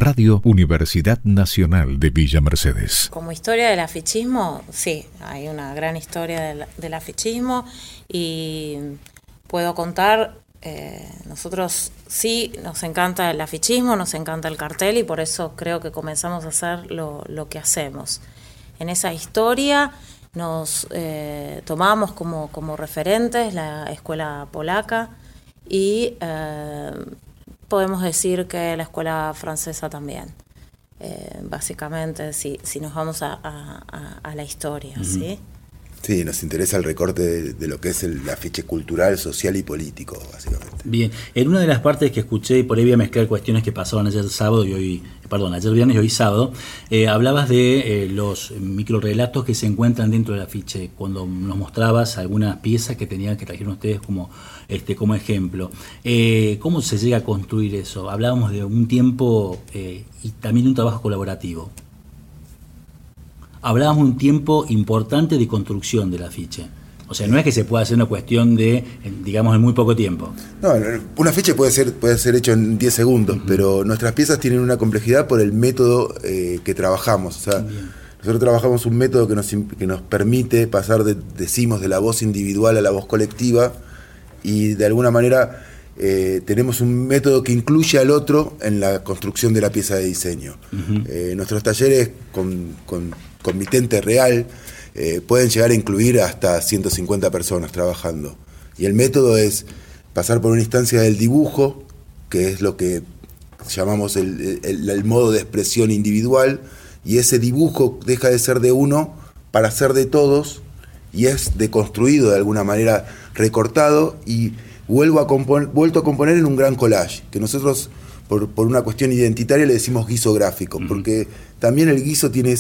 Radio Universidad Nacional de Villa Mercedes. Como historia del afichismo, sí, hay una gran historia del afichismo y puedo contar, nosotros sí nos encanta el afichismo, nos encanta el cartel y por eso creo que comenzamos a hacer lo que hacemos. En esa historia nos tomamos como referentes la escuela polaca y podemos decir que la escuela francesa también. Básicamente, si nos vamos a la historia, uh-huh. ¿Sí? Sí, nos interesa el recorte de lo que es el afiche cultural, social y político, básicamente. Bien, en una de las partes que escuché, y por ahí voy a mezclar cuestiones que pasaban ayer viernes y hoy sábado, hablabas de los microrelatos que se encuentran dentro del afiche, cuando nos mostrabas algunas piezas que trajeron ustedes como ejemplo. ¿Cómo se llega a construir eso? Hablábamos de un tiempo y también de un trabajo colaborativo. Hablábamos de un tiempo importante de construcción del afiche. O sea, no es que se pueda hacer una cuestión de, digamos, en muy poco tiempo. No, un afiche puede ser hecho en 10 segundos, uh-huh. Pero nuestras piezas tienen una complejidad por el método que trabajamos. O sea, bien. Nosotros trabajamos un método que nos permite pasar decimos de la voz individual a la voz colectiva y de alguna manera tenemos un método que incluye al otro en la construcción de la pieza de diseño. Uh-huh. Nuestros talleres con comitente real pueden llegar a incluir hasta 150 personas trabajando. Y el método es pasar por una instancia del dibujo, que es lo que llamamos el modo de expresión individual, y ese dibujo deja de ser de uno para ser de todos, y es deconstruido de alguna manera, recortado, y vuelto a componer en un gran collage, que nosotros, por una cuestión identitaria, le decimos guiso gráfico, uh-huh. Porque también el guiso tiene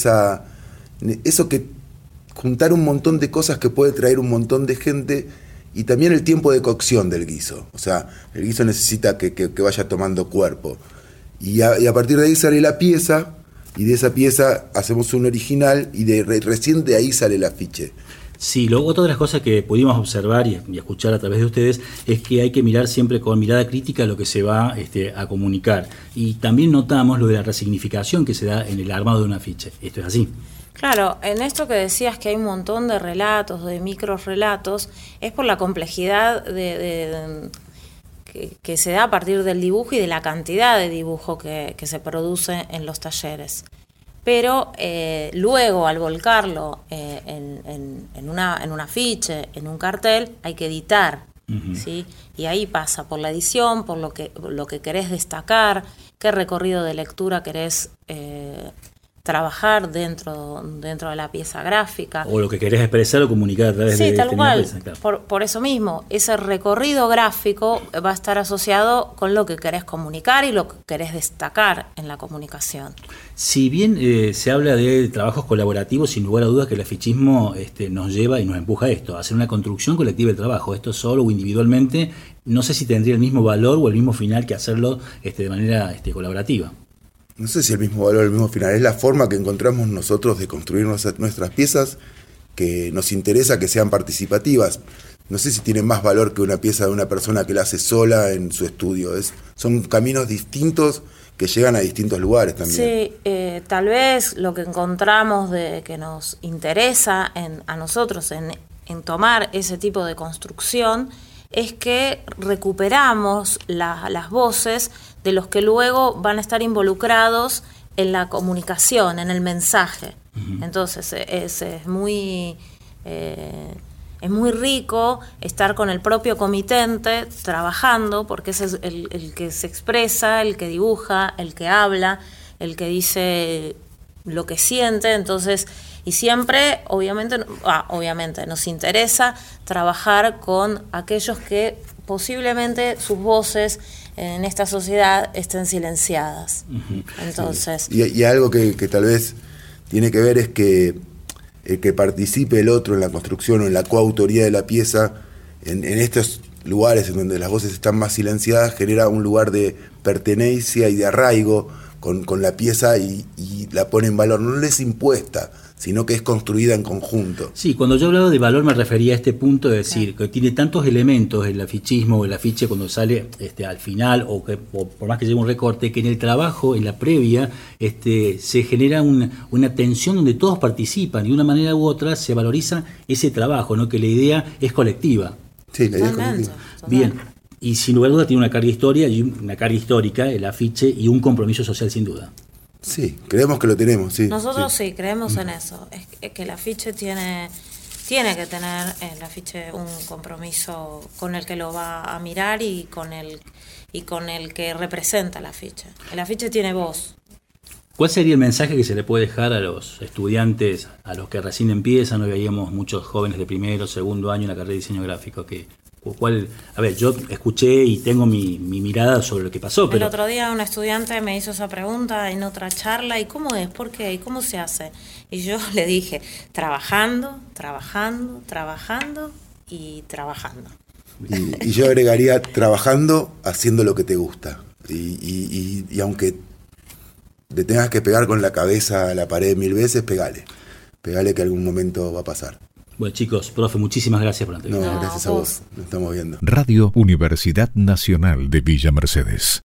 eso que juntar un montón de cosas que puede traer un montón de gente y también el tiempo de cocción del guiso. O sea, el guiso necesita que vaya tomando cuerpo. Y a partir de ahí sale la pieza y de esa pieza hacemos un original y recién de ahí sale el afiche. Sí, otra de las cosas que pudimos observar y escuchar a través de ustedes es que hay que mirar siempre con mirada crítica lo que se va a comunicar. Y también notamos lo de la resignificación que se da en el armado de un afiche. ¿Esto es así? Claro, en esto que decías que hay un montón de relatos, de microrelatos, es por la complejidad que se da a partir del dibujo y de la cantidad de dibujo que se produce en los talleres. Pero luego, al volcarlo en un afiche, en un cartel, hay que editar, uh-huh. ¿Sí? Y ahí pasa por la edición, por lo que querés destacar, qué recorrido de lectura querés trabajar dentro de la pieza gráfica. O lo que querés expresar o comunicar a través de tal cual. Pieza, claro. Por eso mismo, ese recorrido gráfico va a estar asociado con lo que querés comunicar y lo que querés destacar en la comunicación. Si bien se habla de trabajos colaborativos, sin lugar a dudas que el afichismo nos lleva y nos empuja a esto, a hacer una construcción colectiva del trabajo. Esto solo o individualmente, no sé si tendría el mismo valor o el mismo final que hacerlo de manera colaborativa. No sé si el mismo valor, el mismo final. Es la forma que encontramos nosotros de construir nuestras piezas, que nos interesa que sean participativas. No sé si tiene más valor que una pieza de una persona que la hace sola en su estudio. Son caminos distintos que llegan a distintos lugares también. Sí, tal vez lo que encontramos que nos interesa a nosotros en tomar ese tipo de construcción es que recuperamos las voces de los que luego van a estar involucrados en la comunicación, en el mensaje. Uh-huh. Entonces es muy rico estar con el propio comitente trabajando, porque ese es el que se expresa, el que dibuja, el que habla, el que dice lo que siente. Entonces, y siempre, obviamente nos interesa trabajar con aquellos que posiblemente sus voces en esta sociedad estén silenciadas. Uh-huh. Entonces, sí. Y algo que tal vez tiene que ver es que participe el otro en la construcción o en la coautoría de la pieza, en estos lugares en donde las voces están más silenciadas, genera un lugar de pertenencia y de arraigo con la pieza y la pone en valor. No les impuesta, sino que es construida en conjunto. Sí, cuando yo hablaba de valor me refería a este punto de decir que tiene tantos elementos el afichismo o el afiche cuando sale al final o por más que lleve un recorte, que en el trabajo, en la previa, se genera una tensión donde todos participan y de una manera u otra se valoriza ese trabajo, ¿no? Que la idea es colectiva. Sí, la idea es colectiva. Bien, y sin lugar a dudas tiene una carga histórica, el afiche, y un compromiso social sin duda. Sí, creemos que lo tenemos, sí. Nosotros sí creemos en eso, es que el afiche tiene que tener el afiche un compromiso con el que lo va a mirar y con el que representa el afiche. El afiche tiene voz. ¿Cuál sería el mensaje que se le puede dejar a los estudiantes, a los que recién empiezan? Hoy veíamos muchos jóvenes de primero, segundo año en la carrera de diseño gráfico. A ver, yo escuché y tengo mi mirada sobre lo que pasó. El otro día un estudiante me hizo esa pregunta en otra charla, ¿y cómo es? ¿Por qué? ¿Y cómo se hace? Y yo le dije, trabajando, trabajando, trabajando y trabajando. Y yo agregaría, trabajando, haciendo lo que te gusta. Y aunque te tengas que pegar con la cabeza a la pared 1000 veces, pegale que algún momento va a pasar. Bueno, chicos, profe, muchísimas gracias por la entrevista. No, gracias a vos, nos estamos viendo. Radio Universidad Nacional de Villa Mercedes.